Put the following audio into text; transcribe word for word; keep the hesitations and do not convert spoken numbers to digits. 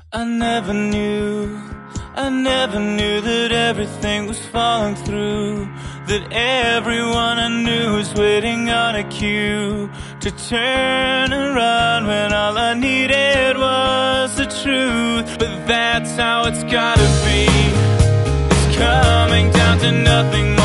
I never knew, I never knew that everything was falling through, that everyone I knew was waiting on a cue to turn around when all I needed was the truth. But that's how it's gotta be. It's coming down to nothing.